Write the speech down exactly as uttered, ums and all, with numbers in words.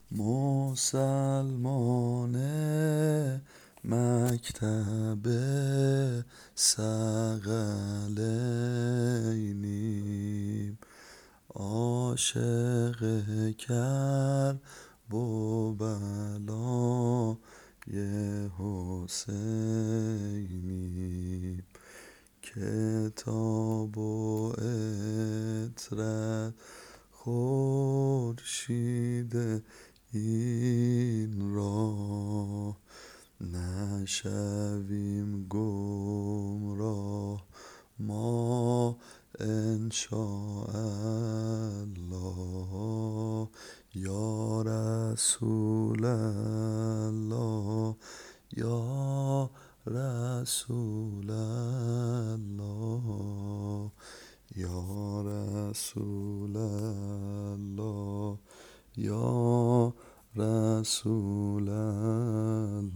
مسلمان مکتب ثقلینیم، عاشق کرب و بلای حسینیم. کتاب و عطرت خورشید این راه، نشویم گمراه ما انشاءالله. یا رسول الله، یا رسول الله، یا رسول الله، یا رسول الله.